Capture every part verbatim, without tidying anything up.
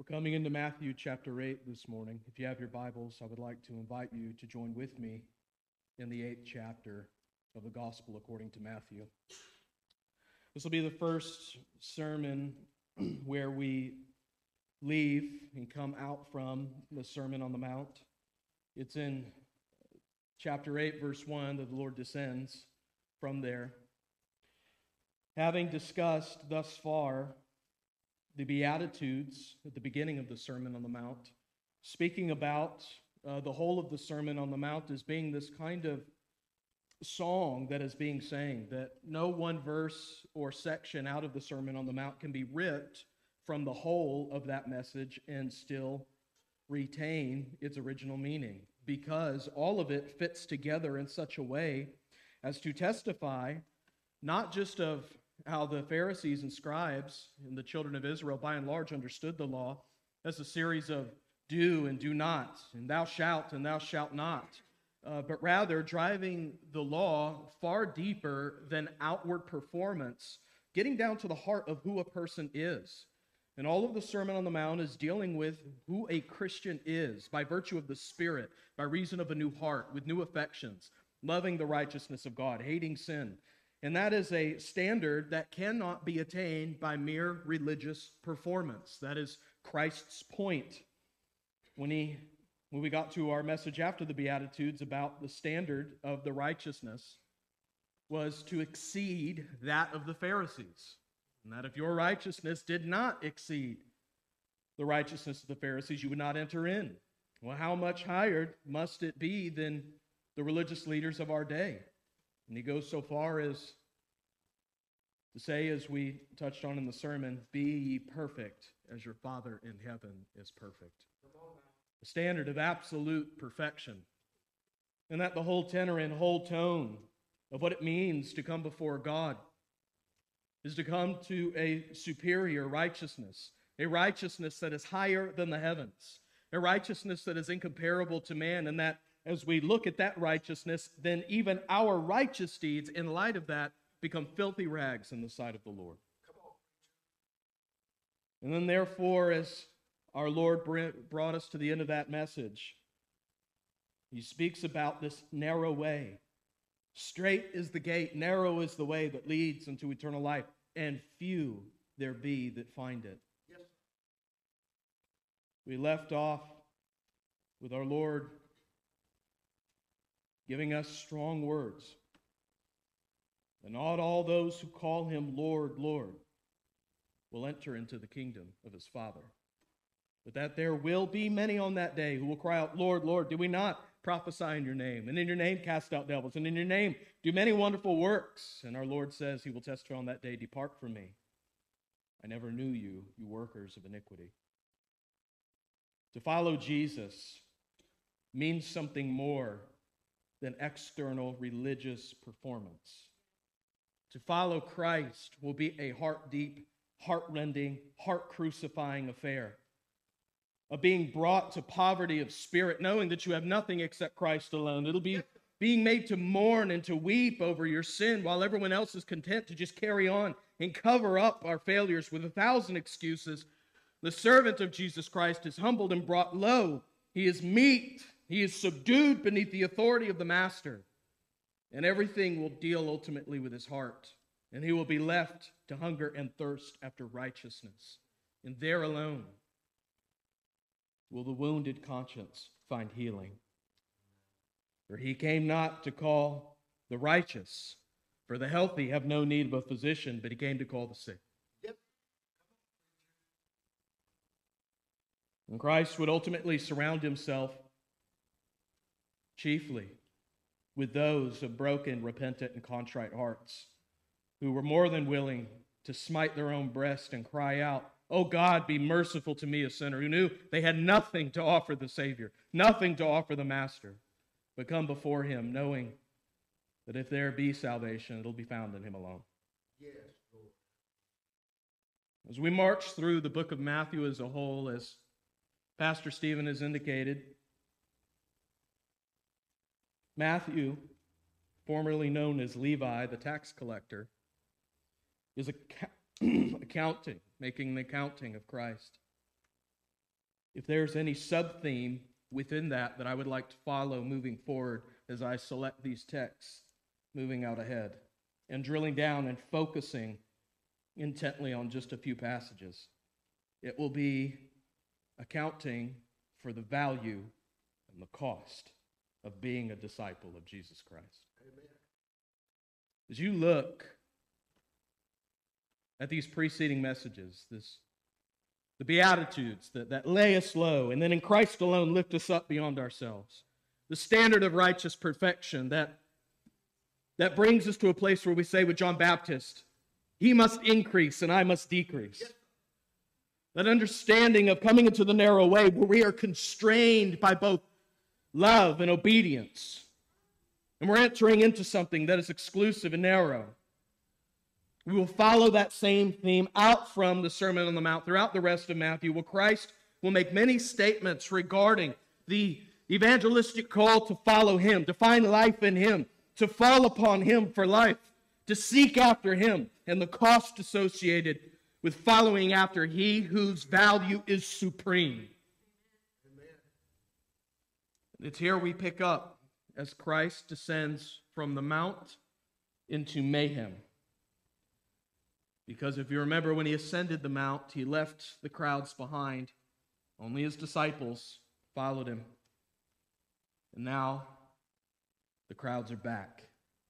We're coming into Matthew chapter eight this morning. If you have your Bibles, I would like to invite you to join with me in the eighth chapter of the Gospel according to Matthew. This will be the first sermon where we leave and come out from the Sermon on the Mount. It's in chapter eight, verse one, that the Lord descends from there. Having discussed thus far the Beatitudes at the beginning of the Sermon on the Mount, speaking about uh, the whole of the Sermon on the Mount as being this kind of song that is being sang, that no one verse or section out of the Sermon on the Mount can be ripped from the whole of that message and still retain its original meaning, because all of it fits together in such a way as to testify not just of how the Pharisees and scribes and the children of Israel by and large understood the law as a series of do and do not, and thou shalt and thou shalt not, uh, but rather driving the law far deeper than outward performance, getting down to the heart of who a person is. And all of the Sermon on the Mount is dealing with who a Christian is by virtue of the Spirit, by reason of a new heart, with new affections, loving the righteousness of God, hating sin. And that is a standard that cannot be attained by mere religious performance. That is Christ's point. When he, when we got to our message after the Beatitudes about the standard of the righteousness, was to exceed that of the Pharisees. And that if your righteousness did not exceed the righteousness of the Pharisees, you would not enter in. Well, how much higher must it be than the religious leaders of our day? And he goes so far as to say, as we touched on in the sermon, be ye perfect as your Father in heaven is perfect. The standard of absolute perfection. And that the whole tenor and whole tone of what it means to come before God is to come to a superior righteousness, a righteousness that is higher than the heavens, a righteousness that is incomparable to man, and that as we look at that righteousness, then even our righteous deeds in light of that become filthy rags in the sight of the Lord. And then therefore, as our Lord brought us to the end of that message, he speaks about this narrow way. Straight is the gate, narrow is the way that leads into eternal life, and few there be that find it. Yes. We left off with our Lord giving us strong words. And not all those who call him Lord, Lord will enter into the kingdom of his Father. But that there will be many on that day who will cry out, Lord, Lord, did we not prophesy in your name? And in your name cast out devils, and in your name do many wonderful works. And our Lord says he will testify on that day, depart from me. I never knew you, you workers of iniquity. To follow Jesus means something more than external religious performance. To follow Christ will be a heart-deep, heart-rending, heart-crucifying affair of being brought to poverty of spirit, knowing that you have nothing except Christ alone. It'll be being made to mourn and to weep over your sin while everyone else is content to just carry on and cover up our failures with a thousand excuses. The servant of Jesus Christ is humbled and brought low. He is meek. He is subdued beneath the authority of the master. And everything will deal ultimately with his heart. And he will be left to hunger and thirst after righteousness. And there alone will the wounded conscience find healing. For he came not to call the righteous, for the healthy have no need of a physician, but he came to call the sick. Yep. And Christ would ultimately surround himself chiefly with those of broken, repentant, and contrite hearts who were more than willing to smite their own breast and cry out, oh God, be merciful to me, a sinner, who knew they had nothing to offer the Savior, nothing to offer the Master, but come before him knowing that if there be salvation, it'll be found in him alone. Yes, Lord. As we march through the book of Matthew as a whole, as Pastor Stephen has indicated, Matthew, formerly known as Levi, the tax collector, is accounting, making the accounting of Christ. if there's any sub-theme within that that I would like to follow moving forward as I select these texts moving out ahead and drilling down and focusing intently on just a few passages, it will be accounting for the value and the cost of being a disciple of Jesus Christ. Amen. As you look at these preceding messages, this the Beatitudes that, that lay us low, and then in Christ alone lift us up beyond ourselves. The standard of righteous perfection that, that brings us to a place where we say with John Baptist, he must increase and I must decrease. That understanding of coming into the narrow way where we are constrained by both love and obedience. And we're entering into something that is exclusive and narrow. We will follow that same theme out from the Sermon on the Mount throughout the rest of Matthew, where Christ will make many statements regarding the evangelistic call to follow him, to find life in him, to fall upon him for life, to seek after him, and the cost associated with following after he whose value is supreme. Amen. It's here we pick up as Christ descends from the mount into mayhem. Because if you remember, when he ascended the mount, he left the crowds behind. Only his disciples followed him. And now the crowds are back.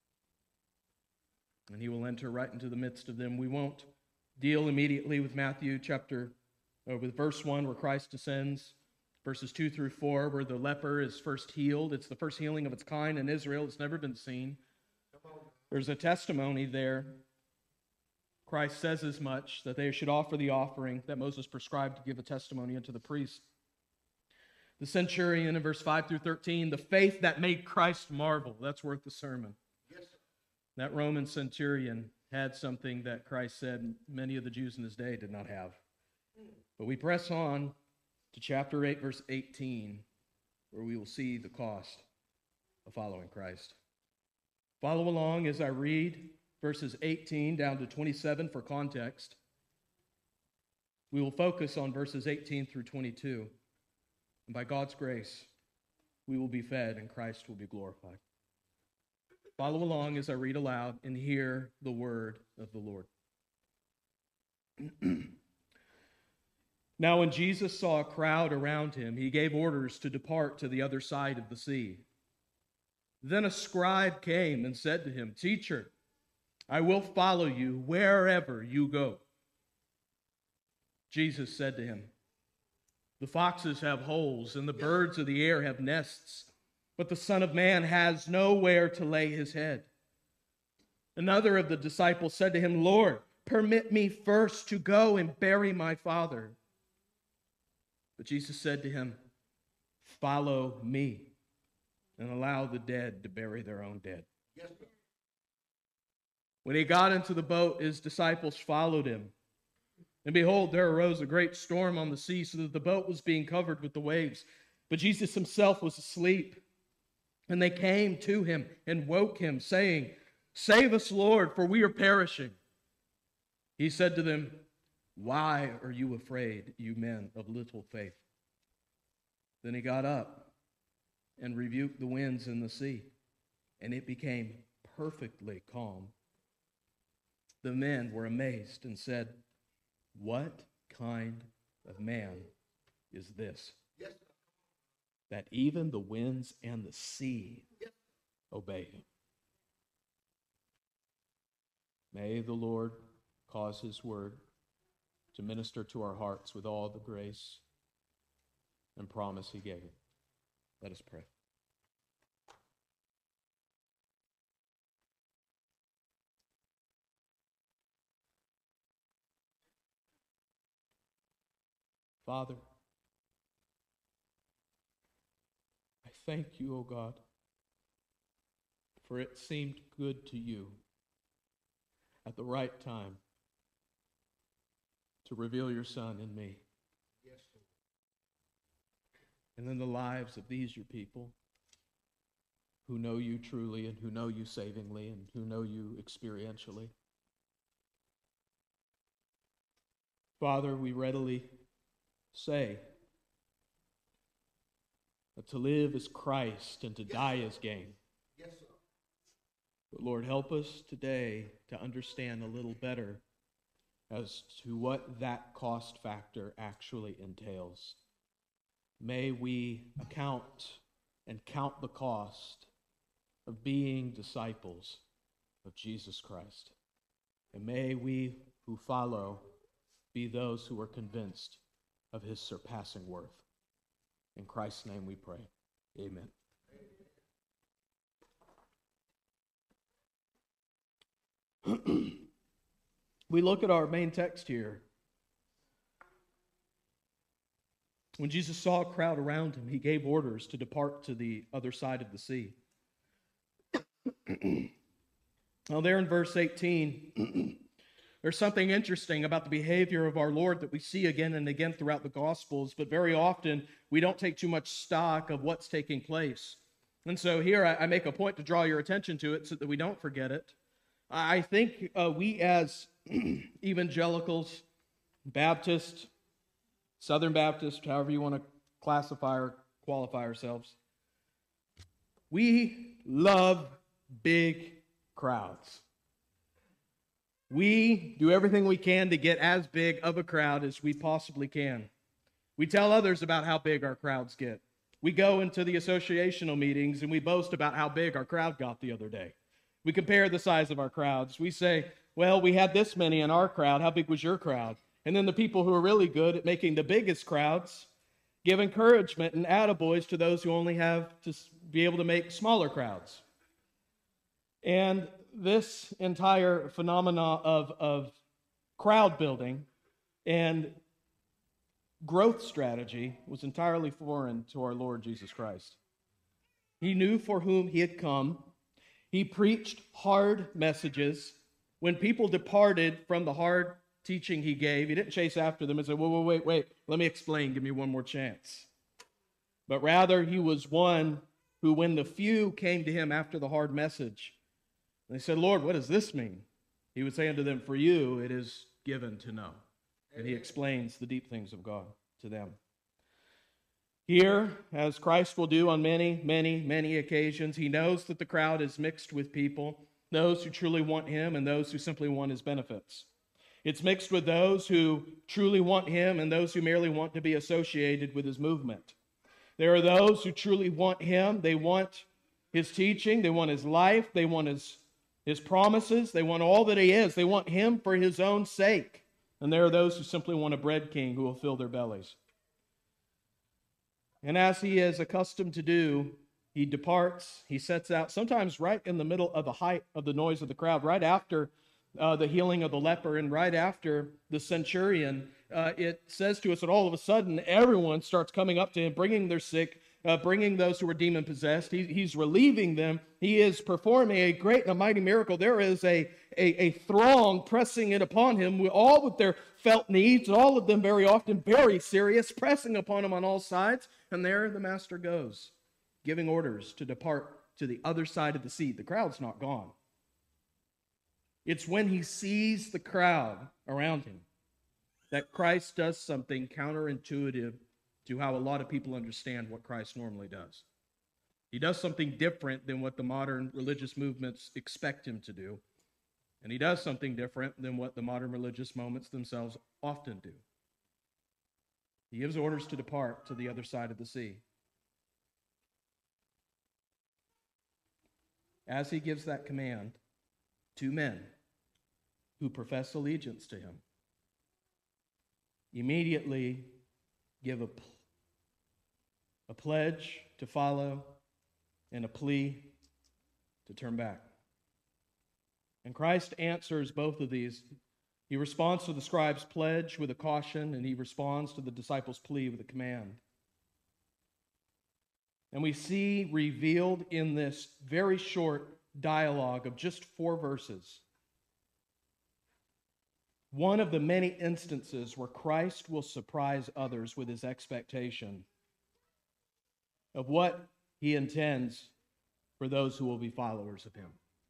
And he will enter right into the midst of them. We won't deal immediately with Matthew chapter, or with verse one where Christ descends, verses two through four where the leper is first healed. It's the first healing of its kind in Israel. It's never been seen. There's a testimony there. Christ says as much, that they should offer the offering that Moses prescribed to give a testimony unto the priest. The centurion in verse five through thirteen, the faith that made Christ marvel. That's worth the sermon. Yes, sir. That Roman centurion had something that Christ said many of the Jews in his day did not have. But we press on to chapter eight, verse eighteen, where we will see the cost of following Christ. Follow along as I read verses eighteen down to twenty-seven for context. We will focus on verses eighteen through twenty-two. And by God's grace, we will be fed and Christ will be glorified. Follow along as I read aloud and hear the word of the Lord. Now when Jesus saw a crowd around him, he gave orders to depart to the other side of the sea. Then a scribe came and said to him, "Teacher, I will follow you wherever you go." Jesus said to him, "The foxes have holes, and the birds of the air have nests, but the Son of Man has nowhere to lay his head." Another of the disciples said to him, "Lord, permit me first to go and bury my father." But Jesus said to him, "Follow me, and allow the dead to bury their own dead." Yes, sir. When he got into the boat, his disciples followed him. And behold, there arose a great storm on the sea, so that the boat was being covered with the waves. But Jesus himself was asleep. And they came to him and woke him, saying, "Save us, Lord, for we are perishing." He said to them, "Why are you afraid, you men of little faith?" Then he got up and rebuked the winds and the sea, and it became perfectly calm. The men were amazed and said, "What kind of man is this, yes, that even the winds and the sea obey him?" May the Lord cause his word to minister to our hearts with all the grace and promise he gave. Let us pray. Father, I thank you, O God, for it seemed good to you at the right time to reveal your Son in me. Yes, sir. And in the lives of these your people who know you truly and who know you savingly and who know you experientially. Father, we readily say That to live is Christ and to Yes, die sir. is gain. Yes, sir. But Lord, help us today to understand a little better as to what that cost factor actually entails. May we account and count the cost of being disciples of Jesus Christ. And may we who follow be those who are convinced of his surpassing worth. In Christ's name we pray. Amen. We look at our main text here. When Jesus saw a crowd around him, he gave orders to depart to the other side of the sea. Now, there in verse eighteen, there's something interesting about the behavior of our Lord that we see again and again throughout the Gospels, but very often we don't take too much stock of what's taking place. And so here I make a point to draw your attention to it so that we don't forget it. I think uh, we as evangelicals, Baptists, Southern Baptists, however you want to classify or qualify ourselves, we love big crowds. We do everything we can to get as big of a crowd as we possibly can. We tell others about how big our crowds get. We go into the associational meetings and we boast about how big our crowd got the other day. We compare the size of our crowds. We say, well, we had this many in our crowd. How big was your crowd? And then the people who are really good at making the biggest crowds give encouragement and attaboys to those who only have to be able to make smaller crowds. And this entire phenomena of, of crowd building and growth strategy was entirely foreign to our Lord Jesus Christ. He knew for whom he had come. He preached hard messages. When people departed from the hard teaching he gave, he didn't chase after them and say, wait, wait, wait, wait, let me explain, give me one more chance. But rather, he was one who, when the few came to him after the hard message, and they said, Lord, what does this mean? He would say unto them, for you it is given to know. And he explains the deep things of God to them. Here, as Christ will do on many, many, many occasions, he knows that the crowd is mixed with people, those who truly want him and those who simply want his benefits. It's mixed with those who truly want him and those who merely want to be associated with his movement. There are those who truly want him. They want his teaching. They want his life. They want his, his promises. They want all that he is. They want him for his own sake. And there are those who simply want a bread king who will fill their bellies. And as he is accustomed to do, he departs. He sets out, sometimes right in the middle of the height of the noise of the crowd, right after Uh, the healing of the leper, and right after the centurion, uh, it says to us that all of a sudden everyone starts coming up to him, bringing their sick, uh, bringing those who are demon-possessed. He, he's relieving them. He is performing a great and a mighty miracle. There is a, a, a throng pressing in upon him, with all with their felt needs, and all of them very often very serious, pressing upon him on all sides. And there the master goes, giving orders to depart to the other side of the sea. The crowd's not gone. It's when he sees the crowd around him that Christ does something counterintuitive to how a lot of people understand what Christ normally does. He does something different than what the modern religious movements expect him to do. And he does something different than what the modern religious movements themselves often do. He gives orders to depart to the other side of the sea. As he gives that command, two men who profess allegiance to him immediately give a, a pledge to follow and a plea to turn back. And Christ answers both of these. He responds to the scribe's pledge with a caution, and he responds to the disciples' plea with a command. And we see revealed in this very short dialogue of just four verses one of the many instances where Christ will surprise others with his expectation of what he intends for those who will be followers of him.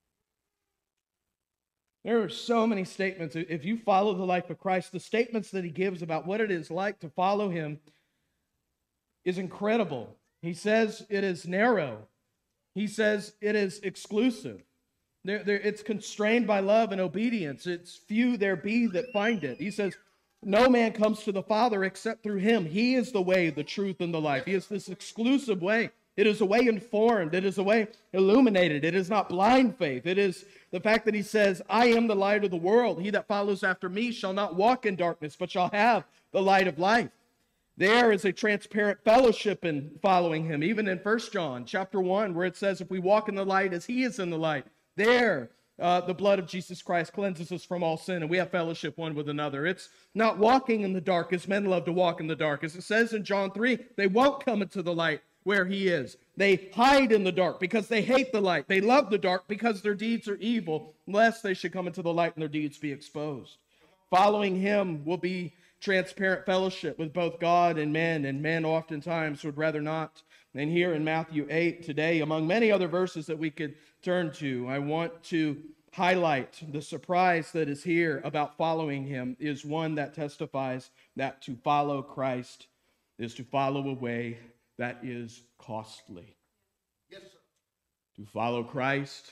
There are so many statements. If you follow the life of Christ, the statements that he gives about what it is like to follow him is incredible. He says it is narrow. He says it is exclusive. There, there, it's constrained by love and obedience. It's few there be that find it. He says, no man comes to the Father except through him. He is the way, the truth, and the life. He is this exclusive way. It is a way informed. It is a way illuminated. It is not blind faith. It is the fact that he says, I am the light of the world. He that follows after me shall not walk in darkness, but shall have the light of life. There is a transparent fellowship in following him. Even in First John chapter one, where it says, if we walk in the light as he is in the light, there uh, the blood of Jesus Christ cleanses us from all sin, and we have fellowship one with another. It's not walking in the dark as men love to walk in the dark. As it says in John three, they won't come into the light where he is. They hide in the dark because they hate the light. They love the dark because their deeds are evil, lest they should come into the light and their deeds be exposed. Following him will be transparent fellowship with both God and men, and men oftentimes would rather not. And here in Matthew eight today, among many other verses that we could turn to, I want to highlight the surprise that is here about following him is one that testifies that to follow Christ is to follow a way that is costly. Yes, sir. To follow Christ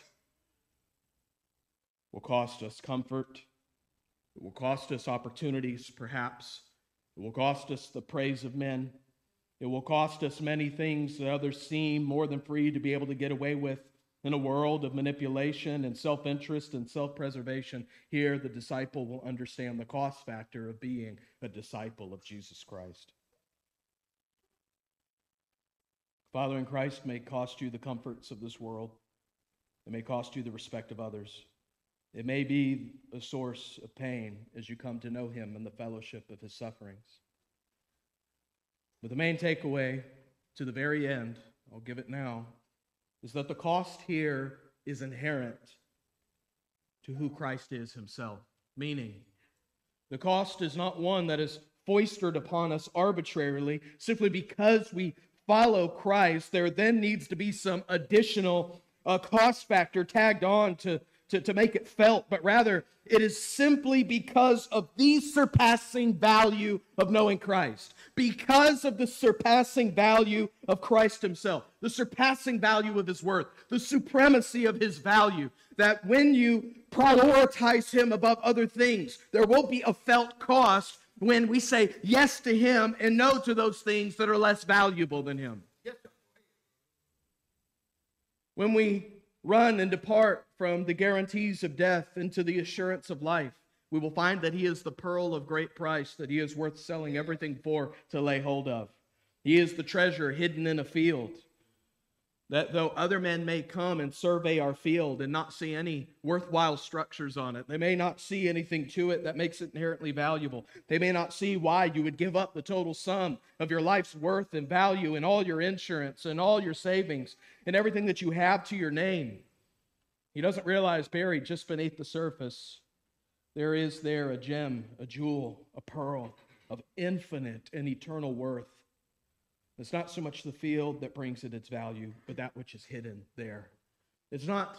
will cost us comfort. It will cost us opportunities, perhaps. It will cost us the praise of men. It will cost us many things that others seem more than free to be able to get away with in a world of manipulation and self-interest and self-preservation. Here, the disciple will understand the cost factor of being a disciple of Jesus Christ. Following Christ may cost you the comforts of this world. It may cost you the respect of others. It may be a source of pain as you come to know him and the fellowship of his sufferings. But the main takeaway to the very end, I'll give it now, is that the cost here is inherent to who Christ is himself. Meaning, the cost is not one that is foisted upon us arbitrarily simply because we follow Christ. There then needs to be some additional uh, cost factor tagged on to To, to make it felt, but rather it is simply because of the surpassing value of knowing Christ. Because of the surpassing value of Christ himself, the surpassing value of his worth, the supremacy of his value, that when you prioritize him above other things, there will be a felt cost when we say yes to him and no to those things that are less valuable than him. Yes. When we run and depart from the guarantees of death into the assurance of life, we will find that he is the pearl of great price, that he is worth selling everything for to lay hold of. He is the treasure hidden in a field, that though other men may come and survey our field and not see any worthwhile structures on it, they may not see anything to it that makes it inherently valuable. They may not see why you would give up the total sum of your life's worth and value and all your insurance and all your savings and everything that you have to your name. He doesn't realize buried just beneath the surface, there is there a gem, a jewel, a pearl of infinite and eternal worth. It's not so much the field that brings it its value, but that which is hidden there. It's not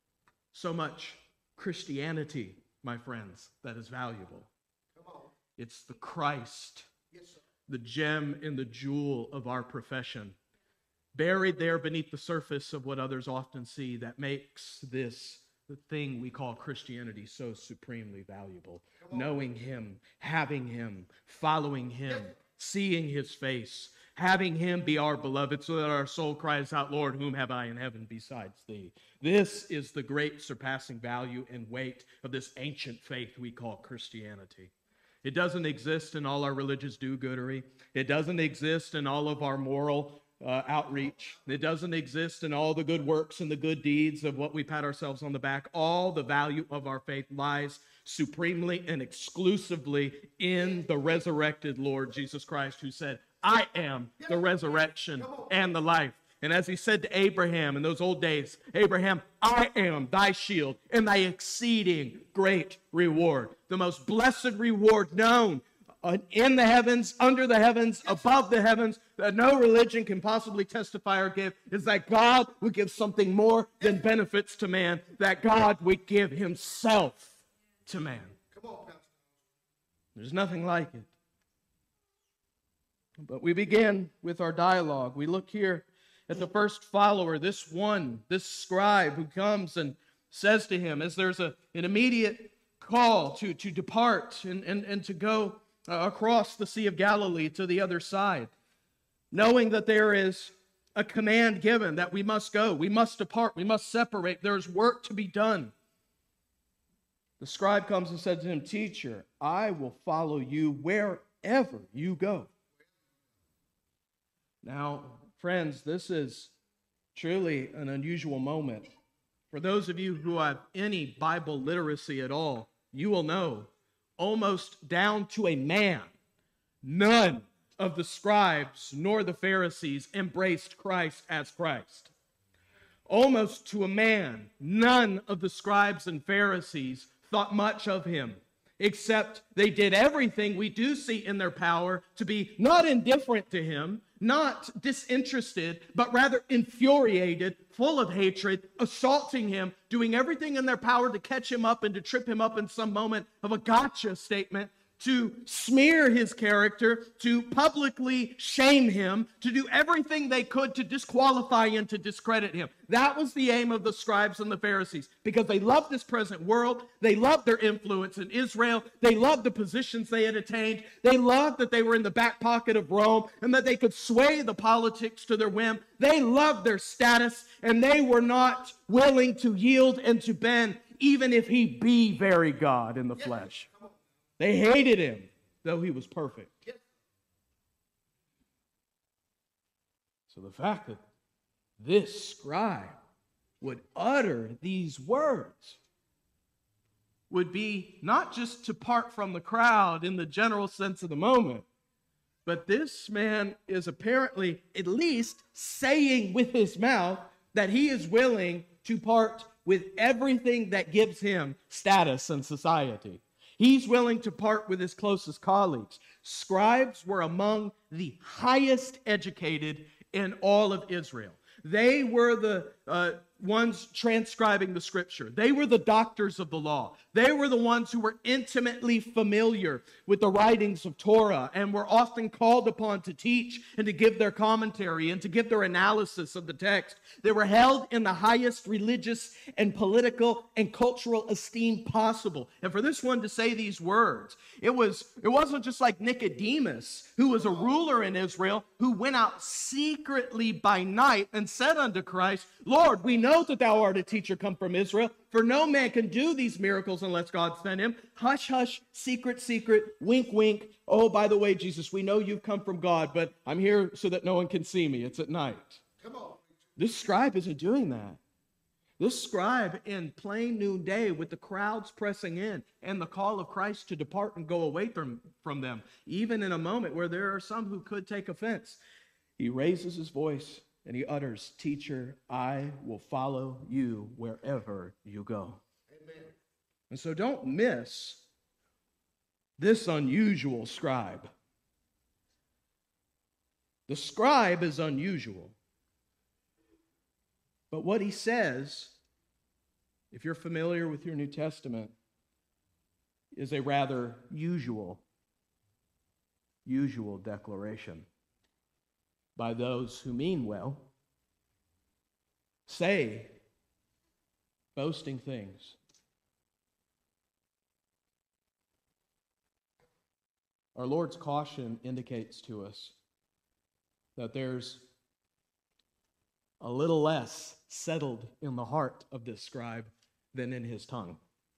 so much Christianity, my friends, that is valuable. Come on. It's the Christ, Yes, sir. the gem and the jewel of our profession, buried there beneath the surface of what others often see, that makes this the thing we call Christianity so supremely valuable. Knowing him, having him, following him, seeing his face, having him be our beloved, so that our soul cries out, Lord, whom have I in heaven besides thee? This is the great surpassing value and weight of this ancient faith we call Christianity. It doesn't exist in all our religious do-goodery. It doesn't exist in all of our moral uh, outreach. It doesn't exist in all the good works and the good deeds of what we pat ourselves on the back. All the value of our faith lies supremely and exclusively in the resurrected Lord Jesus Christ, who said, I am the resurrection and the life. And as he said to Abraham in those old days, Abraham, I am thy shield and thy exceeding great reward. The most blessed reward known in the heavens, under the heavens, above the heavens, that no religion can possibly testify or give, is that God would give something more than benefits to man, that God would give himself to man. Come on, Pastor. There's nothing like it. But we begin with our dialogue. We look here at the first follower, this one, this scribe who comes and says to him, as there's a, an immediate call to, to depart and, and, and to go uh, across the Sea of Galilee to the other side, knowing that there is a command given that we must go, we must depart, we must separate, there's work to be done. The scribe comes and said to him, "Teacher, I will follow you wherever you go." Now, friends, this is truly an unusual moment. For those of you who have any Bible literacy at all, you will know, almost down to a man, none of the scribes nor the Pharisees embraced Christ as Christ. Almost to a man, none of the scribes and Pharisees thought much of him, except they did everything we do see in their power to be not indifferent to him, not disinterested, but rather infuriated, full of hatred, assaulting him, doing everything in their power to catch him up and to trip him up in some moment of a gotcha statement, to smear his character, to publicly shame him, to do everything they could to disqualify and to discredit him. That was the aim of the scribes and the Pharisees, because they loved this present world, they loved their influence in Israel, they loved the positions they had attained, they loved that they were in the back pocket of Rome, and that they could sway the politics to their whim. They loved their status, and they were not willing to yield and to bend, even if he be very God in the flesh. They hated him, though he was perfect. So the fact that this scribe would utter these words would be not just to part from the crowd in the general sense of the moment, but this man is apparently at least saying with his mouth that he is willing to part with everything that gives him status in society. He's willing to part with his closest colleagues. Scribes were among the highest educated in all of Israel. They were the uh, ones transcribing the scripture. They were the doctors of the law. They were the ones who were intimately familiar with the writings of Torah and were often called upon to teach and to give their commentary and to give their analysis of the text. They were held in the highest religious and political and cultural esteem possible. And for this one to say these words, it was it wasn't just like Nicodemus, who was a ruler in Israel, who went out secretly by night and said unto Christ, "Lord, we know that thou art a teacher come from Israel, for no man can do these miracles unless God sent him." Hush, hush, secret, secret, wink, wink. Oh, by the way, Jesus, we know you've come from God, but I'm here so that no one can see me. It's at night. Come on. This scribe isn't doing that. This scribe in plain noonday with the crowds pressing in and the call of Christ to depart and go away from, from them, even in a moment where there are some who could take offense, he raises his voice and he utters, "Teacher, I will follow you wherever you go." Amen. And so don't miss this unusual scribe. The scribe is unusual. But what he says, if you're familiar with your New Testament, is a rather usual, usual declaration by those who mean well, say boasting things. Our Lord's caution indicates to us that there's a little less settled in the heart of this scribe than in his tongue.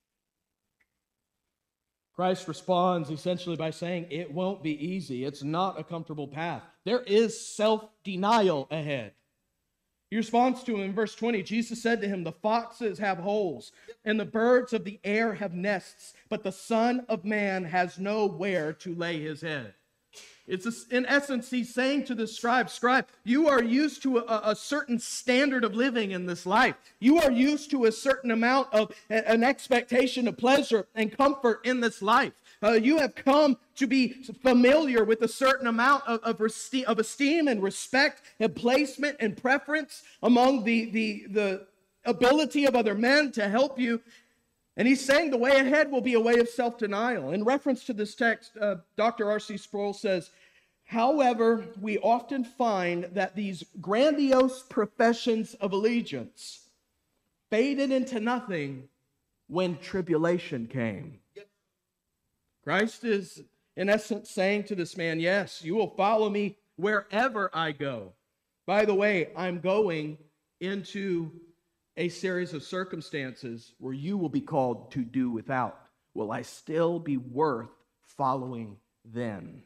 Christ responds essentially by saying it won't be easy. It's not a comfortable path. There is self-denial ahead. He responds to him in verse twenty. Jesus said to him, "The foxes have holes, and the birds of the air have nests, but the Son of Man has nowhere to lay his head." It's a, in essence, he's saying to the scribe, "Scribe, you are used to a, a certain standard of living in this life. You are used to a certain amount of an expectation of pleasure and comfort in this life. Uh, you have come to be familiar with a certain amount of, of, reste- of esteem and respect and placement and preference among the, the, the ability of other men to help you." And he's saying the way ahead will be a way of self-denial. In reference to this text, uh, Doctor R C Sproul says, However, we often find that these grandiose professions of allegiance faded into nothing when tribulation came. Christ is, in essence, saying to this man, yes, you will follow me wherever I go. By the way, I'm going into a series of circumstances where you will be called to do without. Will I still be worth following then?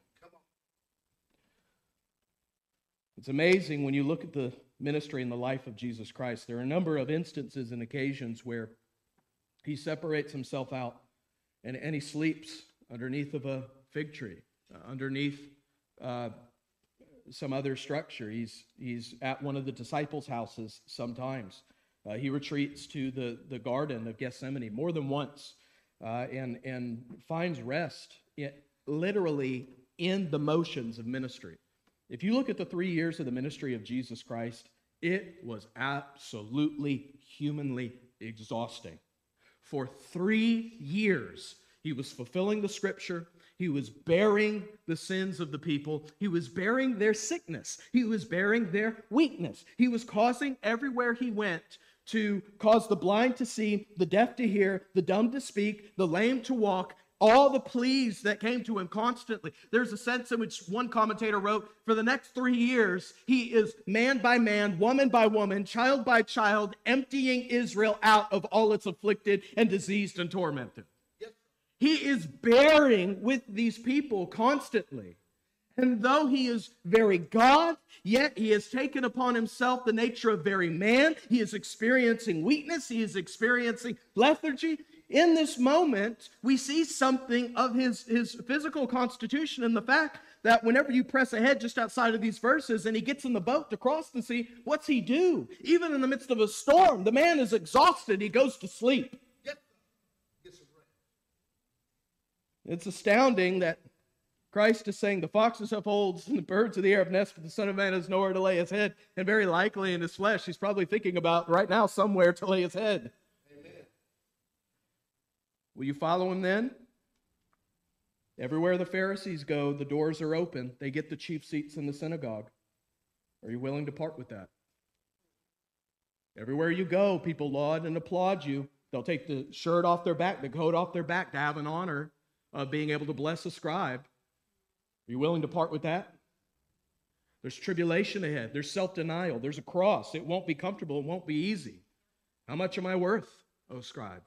It's amazing when you look at the ministry and the life of Jesus Christ. There are a number of instances and occasions where he separates himself out and, and he sleeps underneath of a fig tree, uh, underneath uh, some other structure. He's, he's at one of the disciples' houses sometimes. Uh, he retreats to the, the Garden of Gethsemane more than once uh, and, and finds rest in, literally in the motions of ministry. If you look at the three years of the ministry of Jesus Christ, it was absolutely humanly exhausting. For three years, he was fulfilling the scripture. He was bearing the sins of the people. He was bearing their sickness. He was bearing their weakness. He was causing everywhere he went to cause the blind to see, the deaf to hear, the dumb to speak, the lame to walk, all the pleas that came to him constantly. There's a sense in which one commentator wrote, for the next three years, he is man by man, woman by woman, child by child, emptying Israel out of all its afflicted and diseased and tormented. Yes. He is bearing with these people constantly. And though he is very God, yet he has taken upon himself the nature of very man. He is experiencing weakness. He is experiencing lethargy. In this moment, we see something of his, his physical constitution in the fact that whenever you press ahead just outside of these verses and he gets in the boat to cross the sea, what's he do? Even in the midst of a storm, the man is exhausted. He goes to sleep. Get, get some rest. It's astounding that Christ is saying the foxes have holes and the birds of the air have nests, but the Son of Man has nowhere to lay his head. And very likely in his flesh, he's probably thinking about right now somewhere to lay his head. Will you follow him then? Everywhere the Pharisees go, the doors are open. They get the chief seats in the synagogue. Are you willing to part with that? Everywhere you go, people laud and applaud you. They'll take the shirt off their back, the coat off their back to have an honor of being able to bless a scribe. Are you willing to part with that? There's tribulation ahead. There's self-denial. There's a cross. It won't be comfortable. It won't be easy. How much am I worth, O scribe?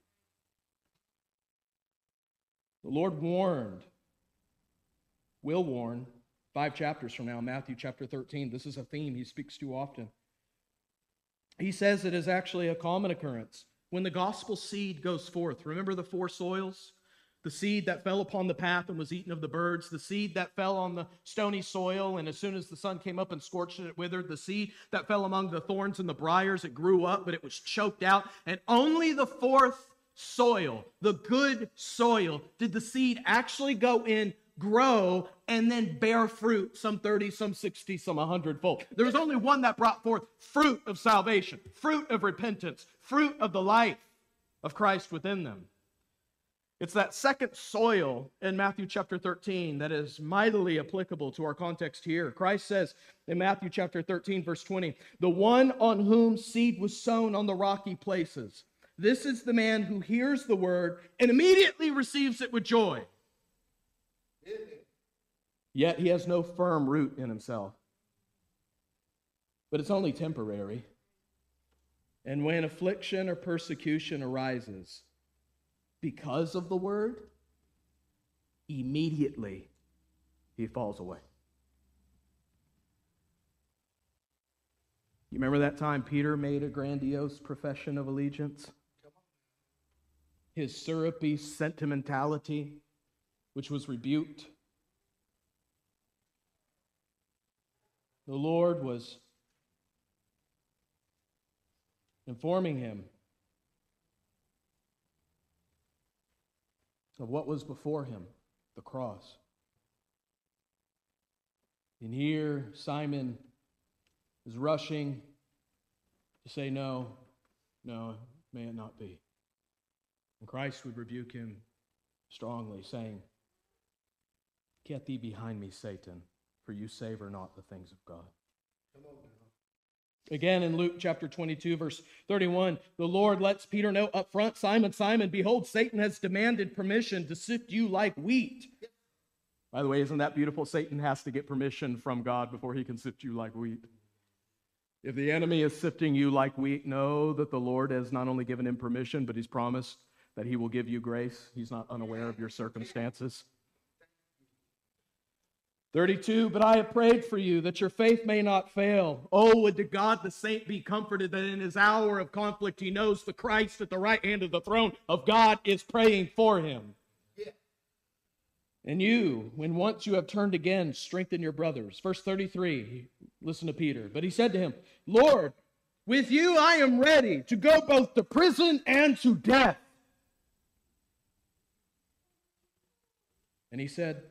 The Lord warned, will warn, five chapters from now, Matthew chapter thirteen. This is a theme he speaks to often. He says it is actually a common occurrence. When the gospel seed goes forth, remember the four soils? The seed that fell upon the path and was eaten of the birds, the seed that fell on the stony soil, and as soon as the sun came up and scorched it, it withered. The seed that fell among the thorns and the briars, it grew up, but it was choked out. And only the fourth soil, the good soil, did the seed actually go in, grow, and then bear fruit, some thirty, some sixty, some a hundredfold. There was only one that brought forth fruit of salvation, fruit of repentance, fruit of the life of Christ within them. It's that second soil in Matthew chapter thirteen that is mightily applicable to our context here. Christ says in Matthew chapter thirteen, verse twenty, the one on whom seed was sown on the rocky places. This is the man who hears the word and immediately receives it with joy. Yet he has no firm root in himself. But it's only temporary. And when affliction or persecution arises because of the word, immediately he falls away. You remember that time Peter made a grandiose profession of allegiance? His syrupy sentimentality, which was rebuked. The Lord was informing him of what was before him, the cross. And here Simon is rushing to say, no, no, may it not be. And Christ would rebuke him strongly, saying, get thee behind me, Satan. for you savor not the things of God. Come on now. Again, in Luke chapter twenty-two, verse thirty-one, the Lord lets Peter know up front, Simon, Simon, behold, Satan has demanded permission to sift you like wheat. By the way, isn't that beautiful? Satan has to get permission from God before he can sift you like wheat. If the enemy is sifting you like wheat, know that the Lord has not only given him permission, but he's promised that he will give you grace. He's not unaware of your circumstances. thirty-two, but I have prayed for you that your faith may not fail. Oh, would to God the saint be comforted that in his hour of conflict he knows the Christ at the right hand of the throne of God is praying for him. Yeah. And you, when once you have turned again, strengthen your brothers. Verse thirty-three, listen to Peter. But he said to him, Lord, with you I am ready to go both to prison and to death. And he said,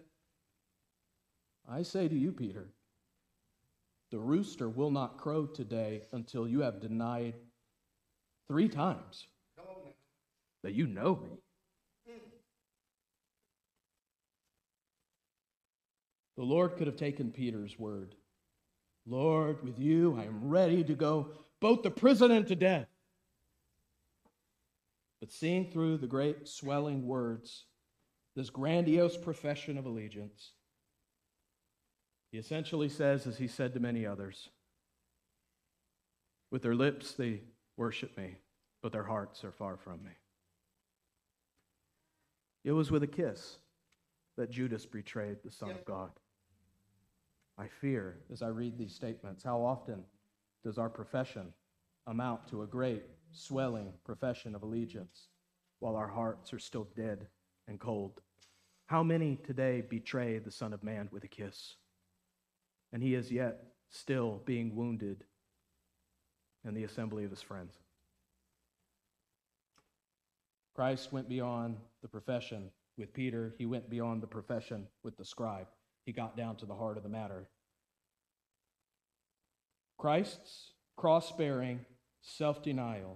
I say to you, Peter, the rooster will not crow today until you have denied three times Come on now. that you know me. The Lord could have taken Peter's word. Lord, with you I am ready to go both to prison and to death. But seeing through the great swelling words, this grandiose profession of allegiance, he essentially says, as he said to many others, with their lips they worship me, but their hearts are far from me. It was with a kiss that Judas betrayed the Son of God. I fear, as I read these statements, how often does our profession amount to a great, swelling profession of allegiance while our hearts are still dead and cold? How many today betray the Son of Man with a kiss? And he is yet still being wounded in the assembly of his friends. Christ went beyond the profession with Peter. He went beyond the profession with the scribe. He got down to the heart of the matter. Christ's cross-bearing self-denial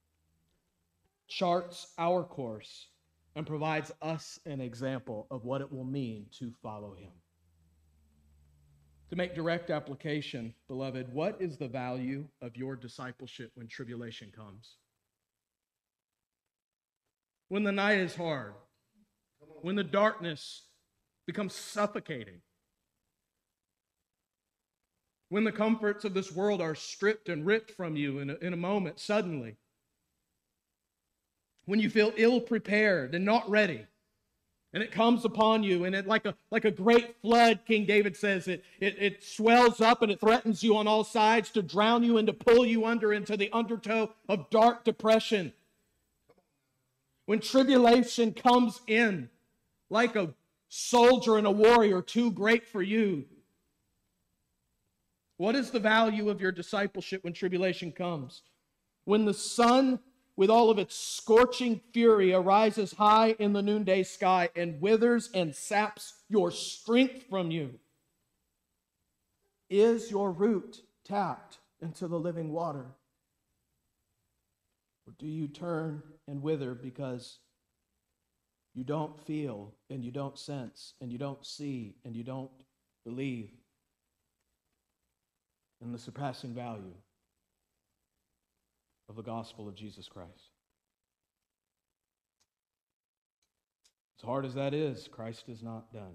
charts our course and provides us an example of what it will mean to follow him. To make direct application, beloved, what is the value of your discipleship when tribulation comes? When the night is hard, when the darkness becomes suffocating, when the comforts of this world are stripped and ripped from you in a, in a moment, suddenly, when you feel ill-prepared and not ready, and it comes upon you, and it like a like a great flood, King David says, it, it, it swells up and it threatens you on all sides to drown you and to pull you under into the undertow of dark depression. When tribulation comes in like a soldier and a warrior too great for you, what is the value of your discipleship when tribulation comes? When the sun, with all of its scorching fury, arises high in the noonday sky and withers and saps your strength from you, is your root tapped into the living water? Or do you turn and wither because you don't feel and you don't sense and you don't see and you don't believe in the surpassing value of the gospel of Jesus Christ? As hard as that is, Christ is not done.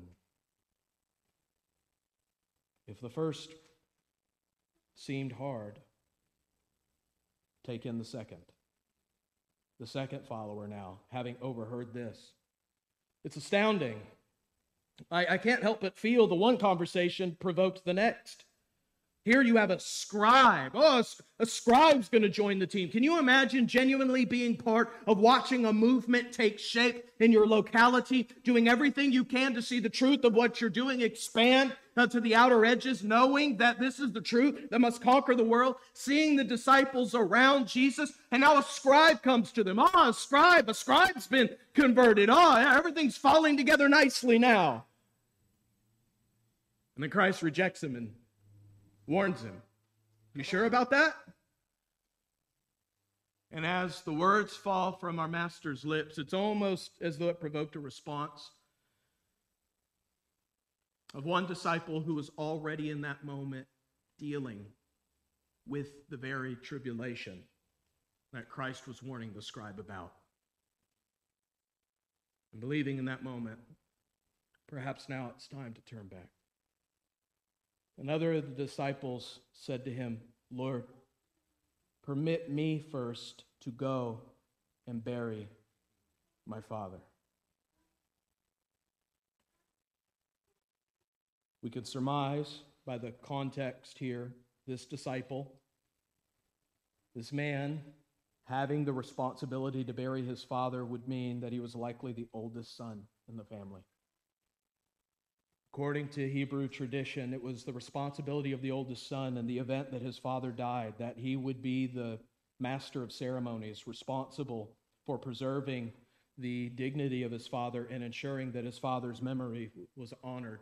If the first seemed hard, take in the second. The second follower now, having overheard this. It's astounding. I, I can't help but feel the one conversation provoked the next. Here you have a scribe. Oh, a, a scribe's going to join the team. Can you imagine genuinely being part of watching a movement take shape in your locality, doing everything you can to see the truth of what you're doing expand uh, to the outer edges, knowing that this is the truth that must conquer the world, seeing the disciples around Jesus, and now a scribe comes to them. Oh, a scribe, a scribe's been converted. Oh, everything's falling together nicely now. And then Christ rejects him and warns him. You sure about that? And as the words fall from our master's lips, it's almost as though it provoked a response. of one disciple who was already in that moment dealing with the very tribulation that Christ was warning the scribe about. And believing in that moment, perhaps now it's time to turn back. Another of the disciples said to him, Lord, permit me first to go and bury my father. We could surmise by the context here, this disciple, this man having the responsibility to bury his father would mean that he was likely the oldest son in the family. According to Hebrew tradition, it was the responsibility of the oldest son in the event that his father died, that he would be the master of ceremonies, responsible for preserving the dignity of his father and ensuring that his father's memory was honored.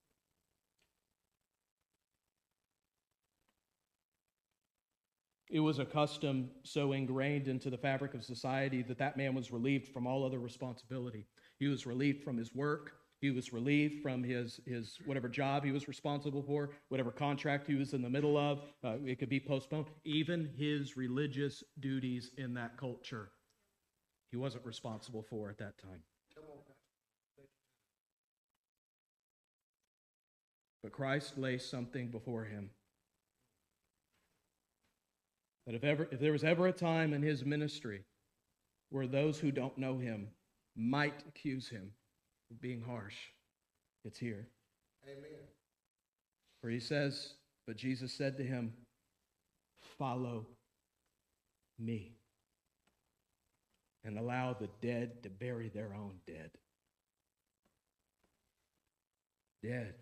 It was a custom so ingrained into the fabric of society that that man was relieved from all other responsibility. He was relieved from his work. He was relieved from his, his whatever job he was responsible for, whatever contract he was in the middle of. Uh, it could be postponed. Even his religious duties in that culture, he wasn't responsible for at that time. But Christ lays something before him. That if ever, if there was ever a time in his ministry where those who don't know him might accuse him of being harsh, it's here. Amen. Where he says, but Jesus said to him, follow me and allow the dead to bury their own dead. Dead.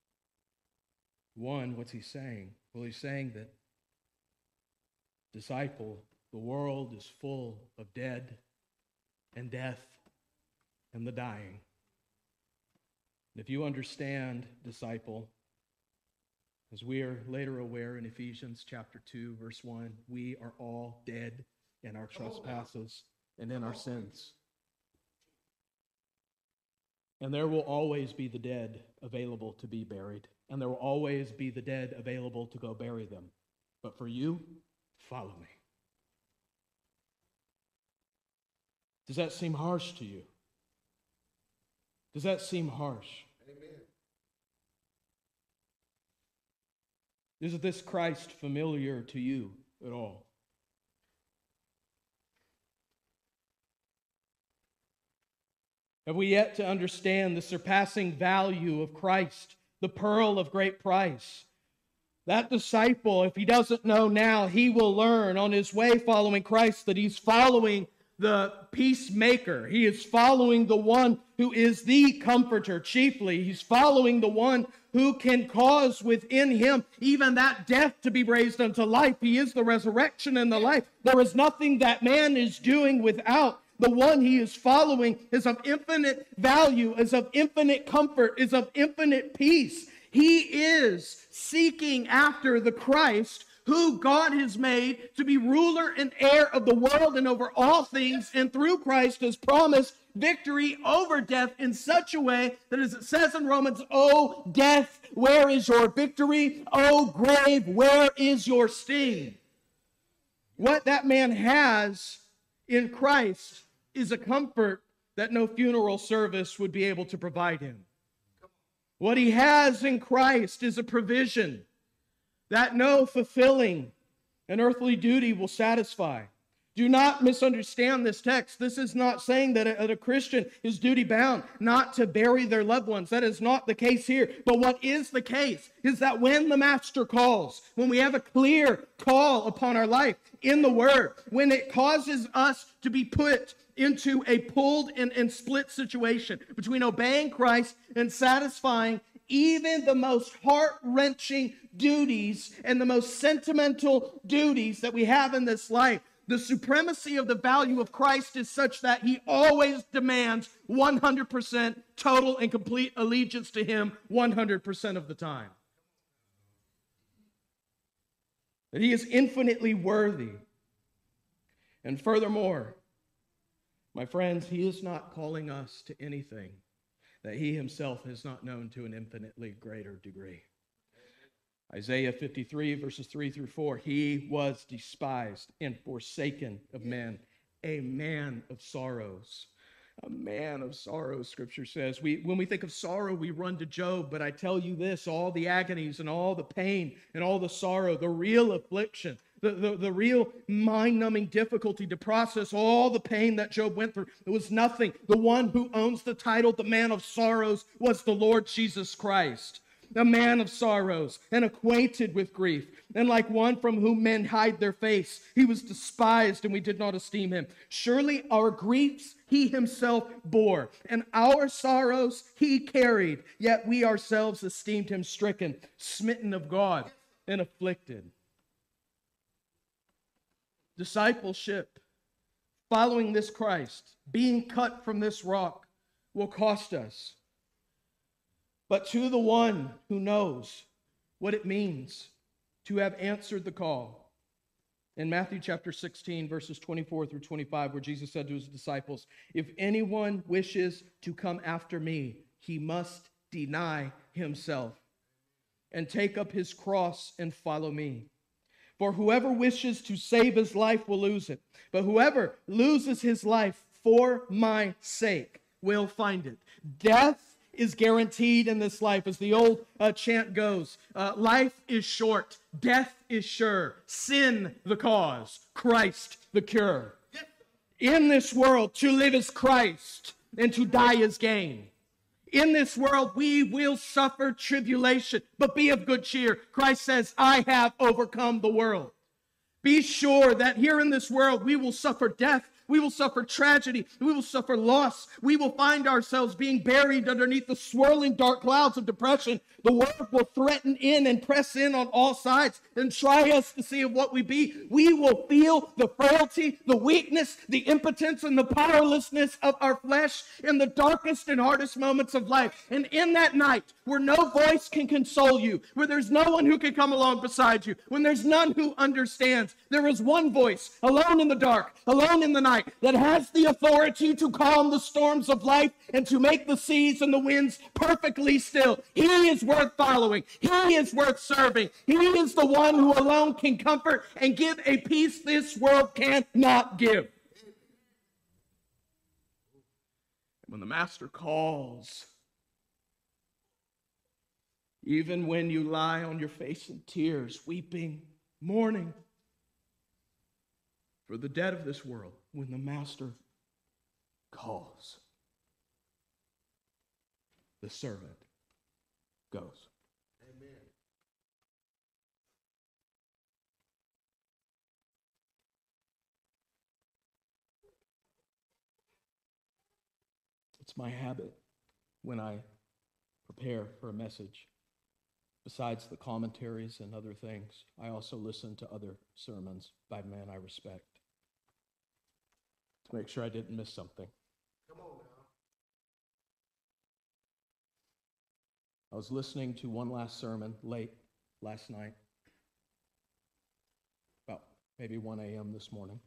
One, what's he saying? Well, he's saying that, disciple, the world is full of dead and death and the dying. And if you understand, disciple, as we are later aware in Ephesians chapter two, verse one, we are all dead in our trespasses and in our sins. And there will always be the dead available to be buried. And there will always be the dead available to go bury them. But for you, follow me. Does that seem harsh to you? Does that seem harsh? Amen. Is this Christ familiar to you at all? Have we yet to understand the surpassing value of Christ, the pearl of great price? That disciple, if he doesn't know now, he will learn on his way following Christ that he's following the peacemaker. He is following the one who is the comforter chiefly. He's following the one who can cause within him even that death to be raised unto life. He is the resurrection and the life. There is nothing that man is doing without. The one he is following is of infinite value, is of infinite comfort, is of infinite peace. He is seeking after the Christ who God has made to be ruler and heir of the world and over all things, and through Christ has promised victory over death in such a way that, as it says in Romans, "O death, where is your victory? O grave, where is your sting?" What that man has in Christ is a comfort that no funeral service would be able to provide him. What he has in Christ is a provision that no fulfilling an earthly duty will satisfy. Do not misunderstand this text. This is not saying that a, that a Christian is duty-bound not to bury their loved ones. That is not the case here. But what is the case is that when the Master calls, when we have a clear call upon our life in the Word, when it causes us to be put into a pulled and, and split situation between obeying Christ and satisfying even the most heart-wrenching duties and the most sentimental duties that we have in this life, the supremacy of the value of Christ is such that he always demands one hundred percent total and complete allegiance to him one hundred percent of the time. That he is infinitely worthy. And furthermore, my friends, he is not calling us to anything that he himself has not known to an infinitely greater degree. Isaiah fifty-three, verses three through four, he was despised and forsaken of men, a man of sorrows. A man of sorrows, Scripture says. We, when we think of sorrow, we run to Job, but I tell you this, all the agonies and all the pain and all the sorrow, the real affliction, the, the, the real mind-numbing difficulty to process all the pain that Job went through, it was nothing. The one who owns the title, the man of sorrows, was the Lord Jesus Christ. A man of sorrows and acquainted with grief, and like one from whom men hide their face, he was despised and we did not esteem him. Surely our griefs he himself bore, and our sorrows he carried, yet we ourselves esteemed him stricken, smitten of God, and afflicted. Discipleship, following this Christ, being cut from this rock, will cost us. But to the one who knows what it means to have answered the call, in Matthew chapter sixteen, verses twenty-four through twenty-five, where Jesus said to his disciples, if anyone wishes to come after me, he must deny himself and take up his cross and follow me. For whoever wishes to save his life will lose it, but whoever loses his life for my sake will find it. Death is guaranteed in this life. As the old uh, chant goes, uh, life is short, death is sure, sin the cause, Christ the cure. In this world, to live is Christ, and to die is gain. In this world, we will suffer tribulation, but be of good cheer. Christ says, I have overcome the world. Be sure that here in this world, we will suffer death. We will suffer tragedy. We will suffer loss. We will find ourselves being buried underneath the swirling dark clouds of depression. The world will threaten in and press in on all sides and try us to see of what we be. We will feel the frailty, the weakness, the impotence, and the powerlessness of our flesh in the darkest and hardest moments of life. And in that night, where no voice can console you, where there's no one who can come along beside you, when there's none who understands, there is one voice, alone in the dark, alone in the night, that has the authority to calm the storms of life and to make the seas and the winds perfectly still. He is worth following. He is worth serving. He is the one who alone can comfort and give a peace this world cannot give. When the Master calls, even when you lie on your face in tears, weeping, mourning for the dead of this world, when the Master calls, the servant goes. Amen. It's my habit when I prepare for a message. Besides the commentaries and other things, I also listen to other sermons by men I respect to make sure I didn't miss something. Come on now. I was listening to one last sermon late last night, about maybe one a.m. this morning.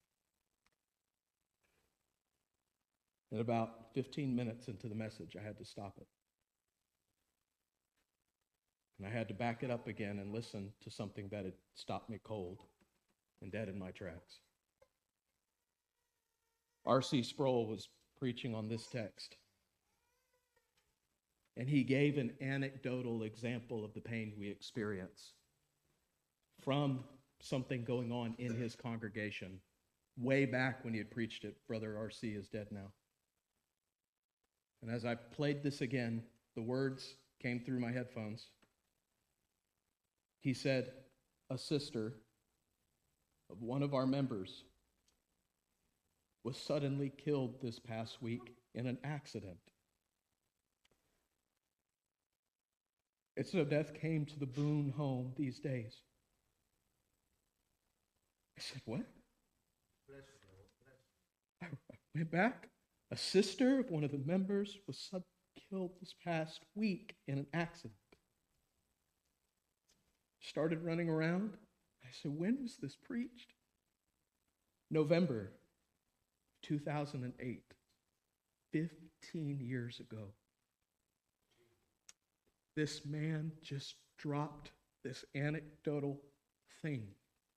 And about fifteen minutes into the message, I had to stop it. And I had to back it up again and listen to something that had stopped me cold and dead in my tracks. R C Sproul was preaching on this text, and he gave an anecdotal example of the pain we experience from something going on in his congregation way back when he had preached it. Brother R C is dead now. And as I played this again, the words came through my headphones. He said, a sister of one of our members was suddenly killed this past week in an accident. And so death came to the Boone home these days. I said, what? Bless you, Lord. Bless you. I went back. A sister of one of the members was suddenly killed this past week in an accident. Started running around. I said, when was this preached? November two thousand eight, fifteen years ago. this man just dropped this anecdotal thing.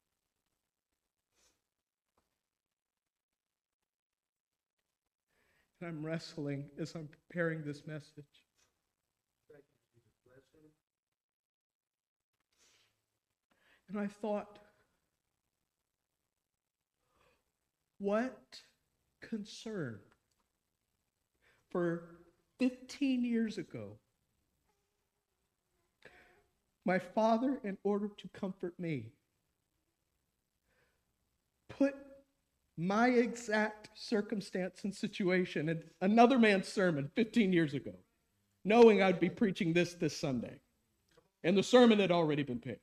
And I'm wrestling as I'm preparing this message. Thank you, Jesus. Bless him. And I thought, what concern for fifteen years ago, my father, in order to comfort me, put my exact circumstance and situation in another man's sermon fifteen years ago, knowing I'd be preaching this this Sunday. And the sermon had already been picked.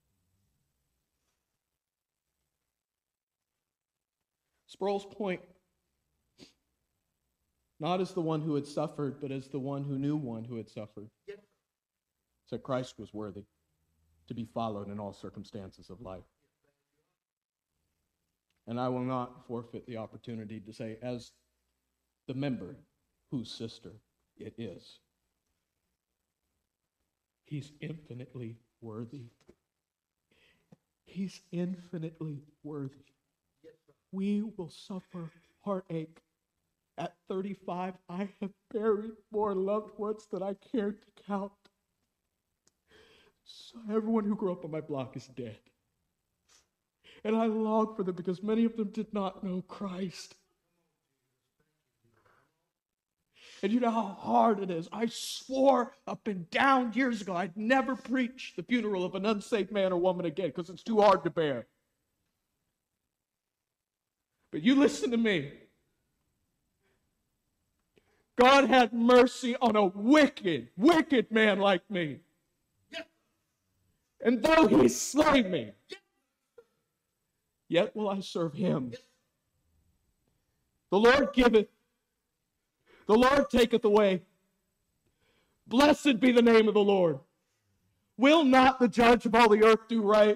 Sproul's point, not as the one who had suffered, but as the one who knew one who had suffered, Yes. said Christ was worthy to be followed in all circumstances of life. And I will not forfeit the opportunity to say, as the member whose sister it is, he's infinitely worthy. He's infinitely worthy. Yes, sir. We will suffer heartache. At thirty-five, I have buried more loved ones than I care to count. So everyone who grew up on my block is dead. And I long for them because many of them did not know Christ. And you know how hard it is. I swore up and down years ago I'd never preach the funeral of an unsaved man or woman again because it's too hard to bear. But you listen to me. God had mercy on a wicked, wicked man like me. And though he slay me, yet will I serve him. The Lord giveth, the Lord taketh away. Blessed be the name of the Lord. Will not the judge of all the earth do right?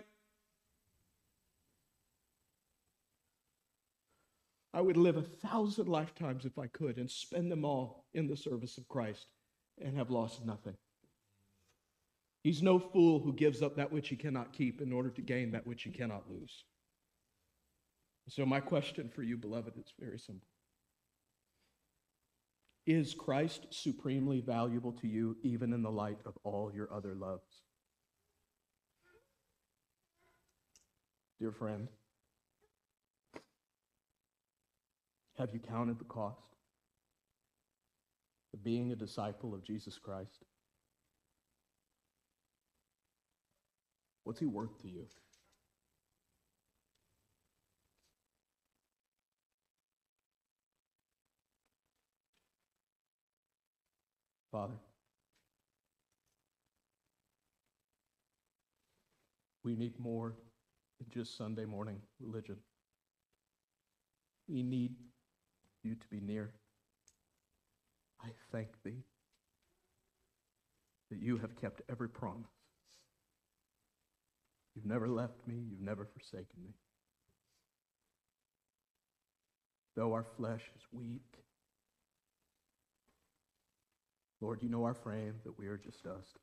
I would live a thousand lifetimes if I could and spend them all in the service of Christ and have lost nothing. He's no fool who gives up that which he cannot keep in order to gain that which he cannot lose. So my question for you, beloved, is very simple. Is Christ supremely valuable to you even in the light of all your other loves? Dear friend, have you counted the cost of being a disciple of Jesus Christ? What's he worth to you? Father, we need more than just Sunday morning religion. We need you to be near. I thank thee that you have kept every promise. You've never left me. You've never forsaken me. Though our flesh is weak, Lord, you know our frame, that we are just dust.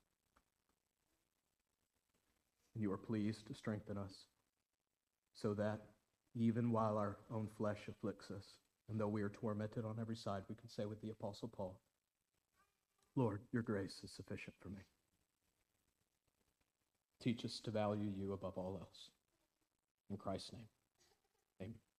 And you are pleased to strengthen us so that even while our own flesh afflicts us, and though we are tormented on every side, we can say with the Apostle Paul, Lord, your grace is sufficient for me. Teach us to value you above all else. In Christ's name, amen.